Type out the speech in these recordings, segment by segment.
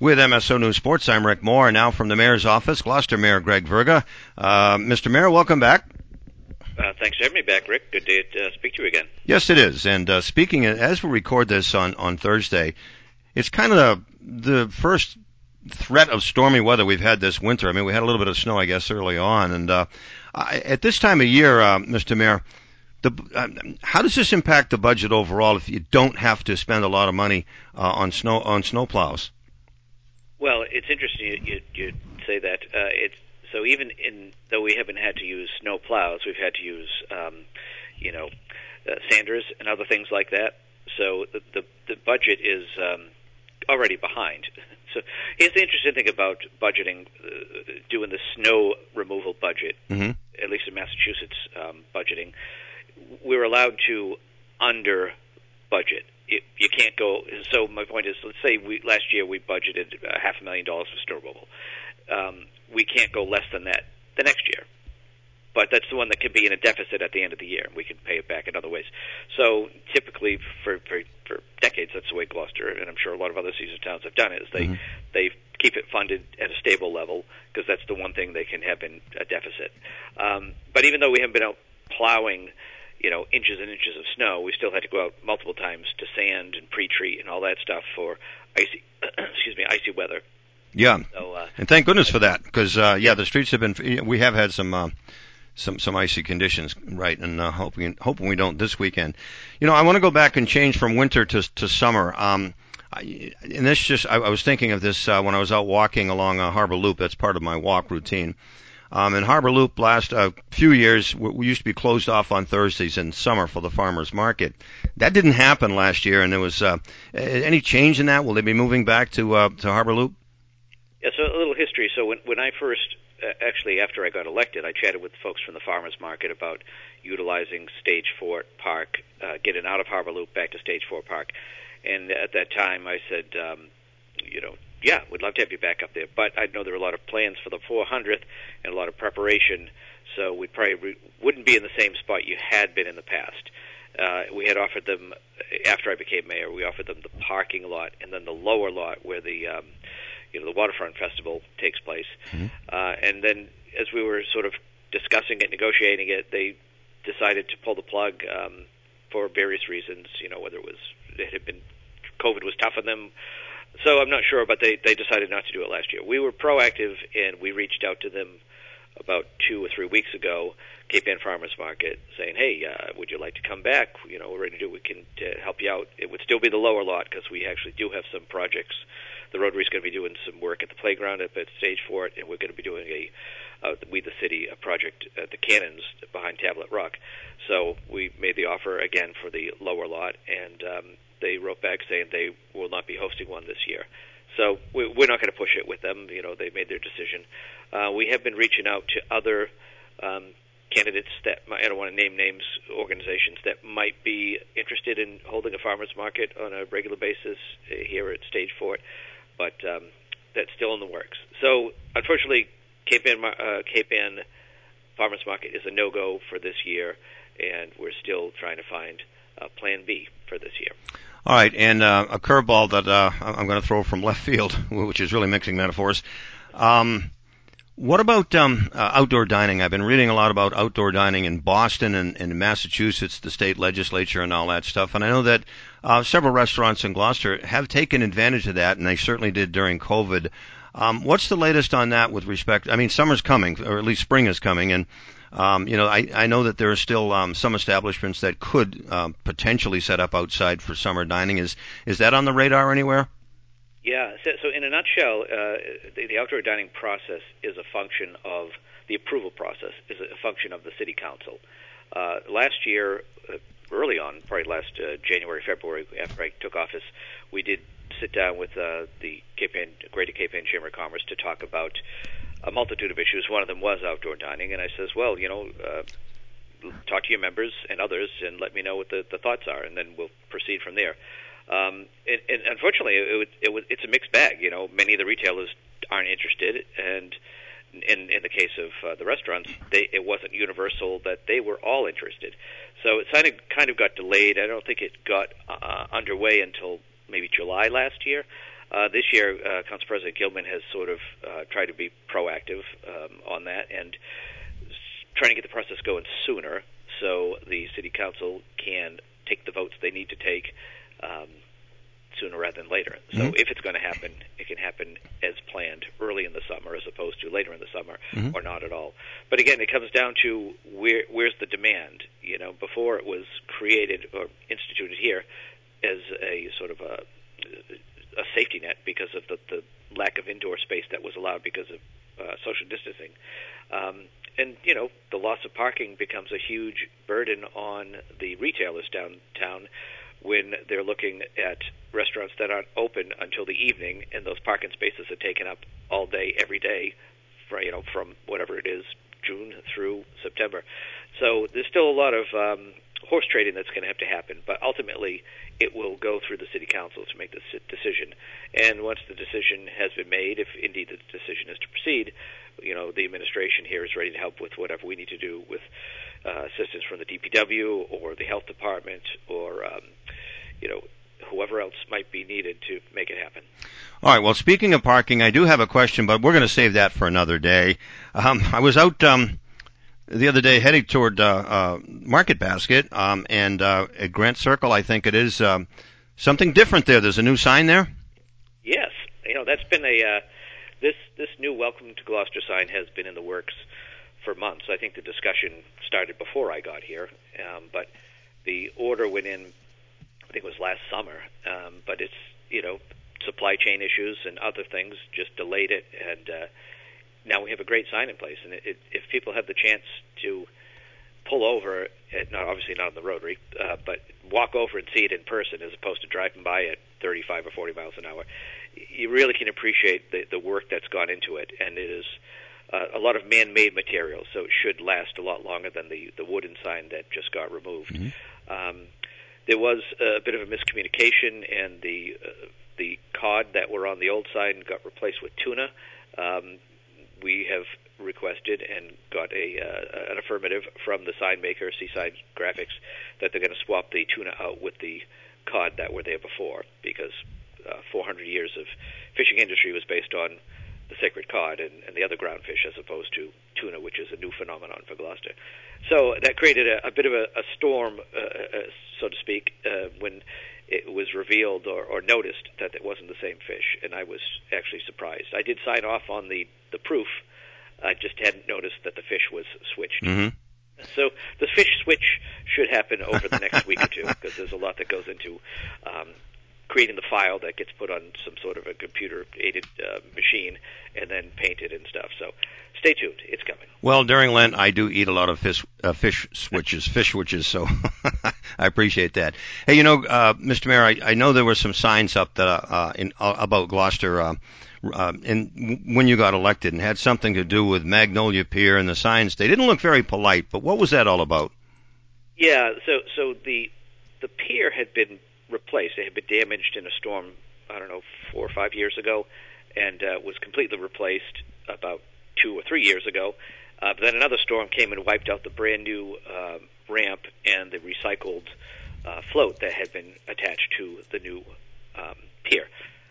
With MSO News Sports, I'm Rick Moore, now from the Mayor's office, Gloucester Mayor Greg Verga. Mr. Mayor, welcome back. Thanks for having me back, Rick. Good to speak to you again. Yes, it is. And speaking, as we record this on Thursday, it's kind of the first threat of stormy weather we've had this winter. I mean, we had a little bit of snow, I guess, early on. And at this time of year, Mr. Mayor, how does this impact the budget overall if you don't have to spend a lot of money on snow plows? Well, it's interesting you say that. So even though we haven't had to use snow plows, we've had to use sanders and other things like that. So the budget is already behind. So here's the interesting thing about budgeting, doing the snow removal budget, at least in Massachusetts budgeting. We're allowed to under budget. You can't go. So my point is, let's say last year we budgeted $500,000 for snow removal. We can't go less than that the next year. But that's the one that can be in a deficit at the end of the year. We can pay it back in other ways. So typically, for decades, that's the way Gloucester, and I'm sure a lot of other seasoned towns have done it, is they keep it funded at a stable level because that's the one thing they can have in a deficit. But even though we haven't been out plowing, inches and inches of snow, we still had to go out multiple times to sand and pre-treat and all that stuff for icy weather. Yeah, so, and thank goodness for that, because the streets have been. We have had some icy conditions, right? And hoping we don't this weekend. I want to go back and change from winter to summer. I was thinking of this when I was out walking along Harbor Loop. That's part of my walk routine. In Harbor Loop, last few years, we used to be closed off on Thursdays in summer for the farmers market. That didn't happen last year, and there was any change in that? Will they be moving back to Harbor Loop? Yeah, so a little history. So when I first, actually after I got elected, I chatted with folks from the farmers market about utilizing Stage Fort Park, getting out of Harbor Loop back to Stage Fort Park. And at that time I said, yeah, we'd love to have you back up there. But I know there were a lot of plans for the 400th and a lot of preparation, so we probably wouldn't be in the same spot you had been in the past. We had offered them, after I became mayor, we offered them the parking lot and then the lower lot where the Waterfront Festival takes place. And then as we were sort of discussing it, negotiating it, they decided to pull the plug for various reasons, whether it had been COVID was tough on them. So I'm not sure, but they decided not to do it last year. We were proactive, and we reached out to them about 2 or 3 weeks ago, Cape Ann Farmers Market, saying, hey, would you like to come back? We're ready to do it. We can help you out. It would still be the lower lot because we actually do have some projects. The Rotary's going to be doing some work at the playground at Stage Fort, and we're going to be doing We the City, a project at the Cannons behind Tablet Rock. So we made the offer again for the lower lot, and they wrote back saying they will not be hosting one this year. So we're not going to push it with them. They made their decision. We have been reaching out to other candidates that, I don't want to name names, organizations that might be interested in holding a farmers market on a regular basis here at Stage Fort, but that's still in the works. So unfortunately, Cape Ann Farmers Market is a no-go for this year, and we're still trying to find Plan B for this year. All right, and a curveball that I'm going to throw from left field, which is really mixing metaphors. What about outdoor dining? I've been reading a lot about outdoor dining in Boston and in Massachusetts, the state legislature and all that stuff. And I know that several restaurants in Gloucester have taken advantage of that, and they certainly did during COVID. What's the latest on that with respect? I mean, summer's coming, or at least spring is coming, and I know that there are still some establishments that could potentially set up outside for summer dining. Is that on the radar anywhere? Yeah. So in a nutshell, the outdoor dining process is a function of the approval process. Is a function of the city council. Last year, early on, probably last January, February, after I took office, we did sit down with the Greater Cape Ann Chamber of Commerce to talk about a multitude of issues. One of them was outdoor dining, and I says, well, talk to your members and others and let me know what the thoughts are, and then we'll proceed from there. And unfortunately, it's a mixed bag. Many of the retailers aren't interested, and in the case of the restaurants, it wasn't universal that they were all interested. So it kind of got delayed. I don't think it got underway until maybe July last year. This year, Council President Gilman has sort of tried to be proactive on that and trying to get the process going sooner so the City Council can take the votes they need to take sooner rather than later. So if it's going to happen, it can happen as planned early in the summer as opposed to later in the summer or not at all. But again, it comes down to where's the demand. You know, before it was created or instituted here as a sort of a safety net because of the lack of indoor space that was allowed because of social distancing. And, you know, the loss of parking becomes a huge burden on the retailers downtown when they're looking at restaurants that aren't open until the evening, and those parking spaces are taken up all day, every day, for, you know, from whatever it is, June through September. So there's still a lot of horse trading that's going to have to happen, but ultimately it will go through the City Council to make this decision. And once the decision has been made, if indeed the decision is to proceed, you know, the administration here is ready to help with whatever we need to do with assistance from the DPW or the health department or, you know, whoever else might be needed to make it happen. All right. Well, speaking of parking, I do have a question, but we're going to save that for another day. I was out the other day heading toward Market Basket, and at Grant Circle, I think it is something different there. There's a new sign there. Yes, you know, that's been this new Welcome to Gloucester sign has been in the works for months. I think the discussion started before I got here, but the order went in, I think it was last summer, but it's, you know, supply chain issues and other things just delayed it, and now we have a great sign in place. And if people have the chance to pull over, obviously not on the Rotary, but walk over and see it in person as opposed to driving by at 35 or 40 miles an hour, you really can appreciate the work that's gone into it. And it is a lot of man-made material, so it should last a lot longer than the wooden sign that just got removed. There was a bit of a miscommunication, and the cod that were on the old sign got replaced with tuna. We have requested and got an affirmative from the sign maker, Seaside Graphics, that they're going to swap the tuna out with the cod that were there before, because 400 years of fishing industry was based on the sacred cod and the other ground fish as opposed to tuna, which is a new phenomenon for Gloucester. So that created a bit of a storm, so to speak, when it was revealed or noticed that it wasn't the same fish, and I was actually surprised. I did sign off on the proof. I just hadn't noticed that the fish was switched. So the fish switch should happen over the next week or two, because there's a lot that goes into creating the file that gets put on some sort of a computer-aided machine and then painted and stuff. So stay tuned. It's coming. Well, during Lent, I do eat a lot of fish switches, so I appreciate that. Hey, you know, Mr. Mayor, I know there were some signs up that about Gloucester and when you got elected, and had something to do with Magnolia Pier and the signs. They didn't look very polite, but what was that all about? Yeah, so the pier had been replaced. It had been damaged in a storm, I don't know, 4 or 5 years ago, and was completely replaced about 2 or 3 years ago. But then another storm came and wiped out the brand new ramp and the recycled float that had been attached to the new pier.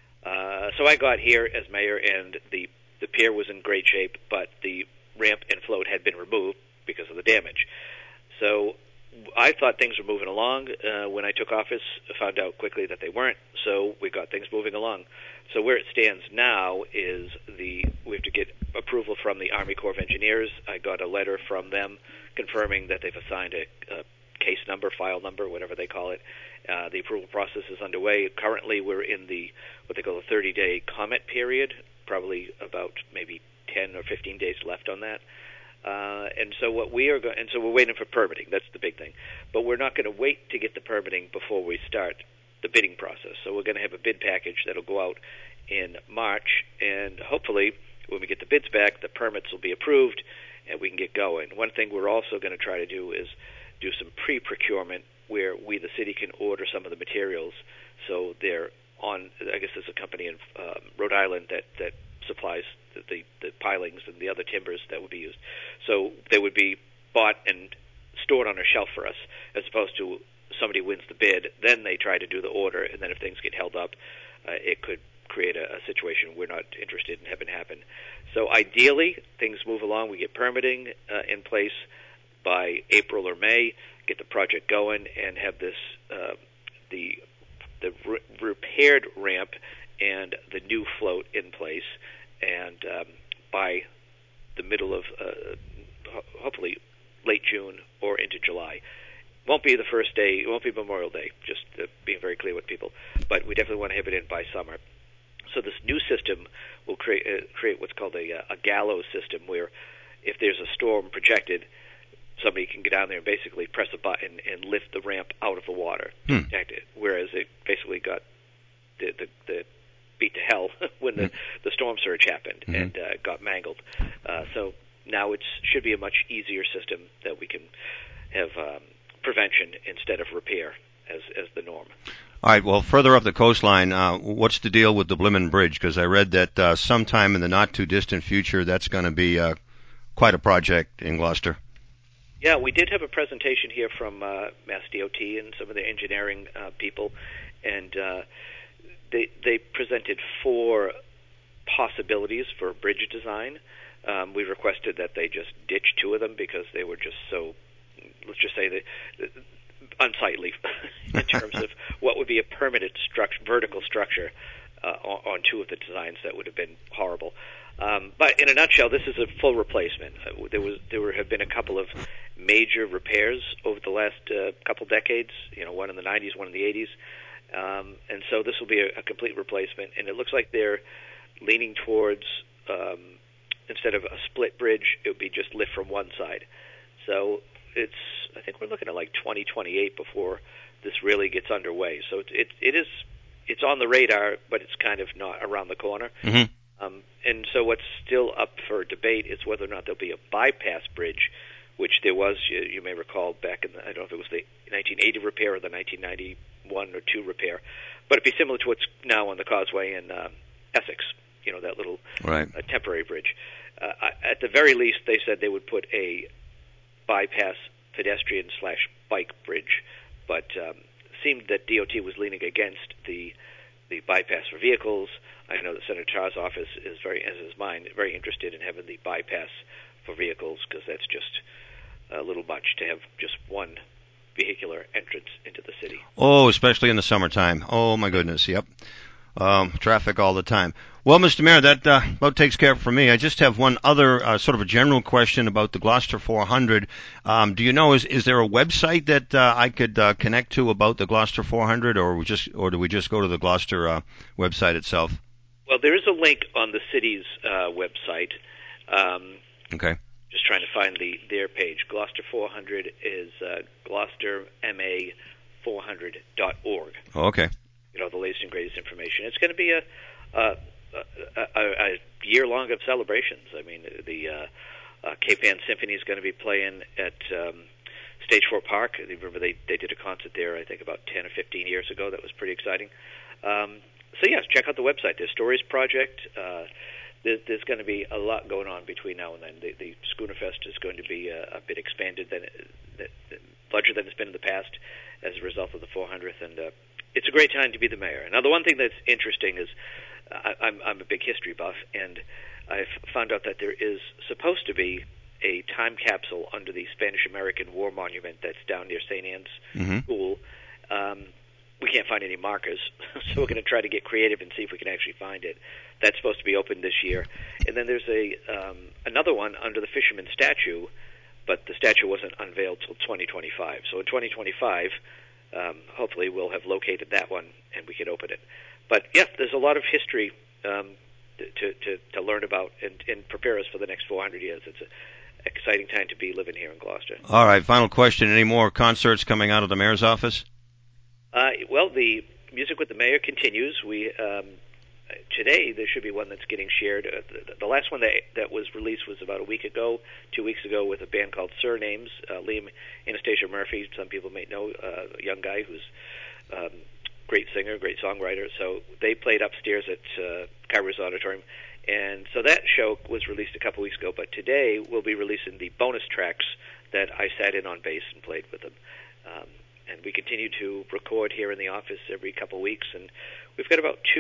So I got here as mayor, and the pier was in great shape, but the ramp and float had been removed because of the damage. So I thought things were moving along. When I took office, I found out quickly that they weren't, so we got things moving along. So where it stands now is we have to get approval from the Army Corps of Engineers. I got a letter from them confirming that they've assigned a case number, file number, whatever they call it. The approval process is underway. Currently, we're in what they call a 30-day comment period, probably about maybe 10 or 15 days left on that. And so we're waiting for permitting. That's the big thing. But we're not going to wait to get the permitting before we start the bidding process. So we're going to have a bid package that'll go out in March, and hopefully when we get the bids back, the permits will be approved and we can get going. One thing we're also going to try to do is do some pre-procurement where we, the city, can order some of the materials. So they're on, I guess there's a company in Rhode Island that supplies the pilings and the other timbers that would be used. So they would be bought and stored on a shelf for us, as opposed to somebody wins the bid, then they try to do the order, and then if things get held up, it could create a situation we're not interested in having happen. So ideally, things move along. We get permitting in place by April or May, get the project going, and have this the repaired ramp and the new float in place, and by the middle of hopefully late June or into July. Won't be the first day. It won't be Memorial Day. Just being very clear with people, but we definitely want to have it in by summer. So this new system will create what's called a gallows system, where if there's a storm projected, somebody can get down there and basically press a button and lift the ramp out of the water to protect it. Whereas it basically got the beat to hell when the storm surge happened and got mangled. So now it should be a much easier system that we can have prevention instead of repair as the norm. All right, well, further up the coastline, what's the deal with the Blimmen Bridge? Because I read that sometime in the not-too-distant future, that's going to be quite a project in Gloucester. Yeah, we did have a presentation here from Mass DOT and some of the engineering people, and they presented 4 possibilities for bridge design. We requested that they just ditch 2 of them because they were just so, let's just say, that unsightly in terms of what would be a permanent vertical structure on 2 of the designs. That would have been horrible. But in a nutshell, this is a full replacement. There have been a couple of major repairs over the last couple decades. One in the 90s, one in the 80s, and so this will be a complete replacement. And it looks like they're leaning towards instead of a split bridge, it would be just lift from one side. So I think we're looking at like 2028 before this really gets underway. So it's on the radar, but it's kind of not around the corner. Mm-hmm. And so what's still up for debate is whether or not there'll be a bypass bridge, which there was, you may recall, back in I don't know if it was the 1980 repair or the 1991 or 2 repair, but it'd be similar to what's now on the causeway in Essex, that little temporary bridge. At the very least, they said they would put a bypass pedestrian/bike bridge, but seemed that DOT was leaning against the bypass for vehicles. I know that Senator Tarr's office is as is mine, very interested in having the bypass for vehicles, because that's just a little much to have just one vehicular entrance into the city. Oh, especially in the summertime. Oh, my goodness, yep. Traffic all the time. Well, Mr. Mayor, that about takes care of it for me. I just have one other sort of a general question about the Gloucester 400. Do you know, is there a website that I could connect to about the Gloucester 400, or do we just go to the Gloucester website itself? Well, there is a link on the city's website. Okay. Just trying to find their page. Gloucester 400 is gloucesterma400.org. Oh, okay. The latest and greatest information. It's going to be a year long of celebrations. I mean, the Cape Ann Symphony is going to be playing at Stage 4 Park. Remember, they did a concert there, I think, about 10 or 15 years ago. That was pretty exciting. So, yes, check out the website. There's Stories Project. There's going to be a lot going on between now and then. The Schooner Fest is going to be a bit expanded, larger than it's been in the past as a result of the 400th, and it's a great time to be the mayor. Now, the one thing that's interesting is I'm a big history buff, and I've found out that there is supposed to be a time capsule under the Spanish-American War Monument that's down near St. Anne's School. We can't find any markers, so we're going to try to get creative and see if we can actually find it. That's supposed to be open this year. And then there's another one under the Fisherman statue, but the statue wasn't unveiled till 2025. So in 2025, hopefully we'll have located that one and we can open it. But yeah, there's a lot of history to learn about and prepare us for the next 400 years. It's an exciting time to be living here in Gloucester. All right, final question. Any more concerts coming out of the mayor's office? Well, the Music with the Mayor continues. We today there should be one that's getting shared. The last one that was released was about 2 weeks ago, with a band called Surnames. Liam Anastasia Murphy, some people may know, a young guy who's great singer, great songwriter. So they played upstairs at Kairos Auditorium, and so that show was released a couple weeks ago. But today we'll be releasing the bonus tracks that I sat in on bass and played with them. And we continue to record here in the office every couple of weeks, and we've got about two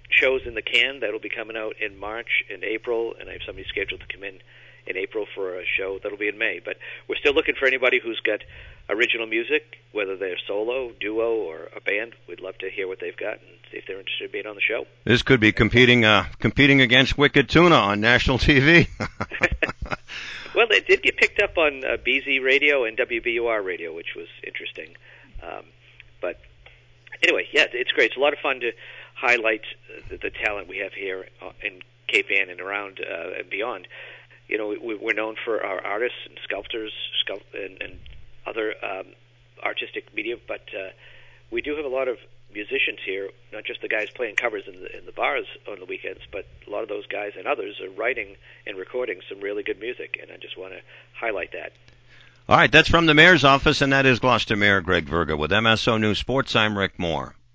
shows in the can that'll be coming out in March and April, and I have somebody scheduled to come in April for a show that'll be in May. But we're still looking for anybody who's got original music, whether they're solo, duo, or a band. We'd love to hear what they've got and see if they're interested in being on the show. This could be competing against Wicked Tuna on national TV. Well, it did get picked up on BZ Radio and WBUR Radio, which was interesting. But anyway, yeah, it's great. It's a lot of fun to highlight the talent we have here in Cape Ann and around and beyond. You know, we're known for our artists and sculptors and other artistic media, but we do have a lot of musicians here, not just the guys playing covers in the bars on the weekends, but a lot of those guys and others are writing and recording some really good music, and I just want to highlight that. All right, that's from the Mayor's office, and that is Gloucester Mayor Greg Verga. With MSO News Sports, I'm Rick Moore.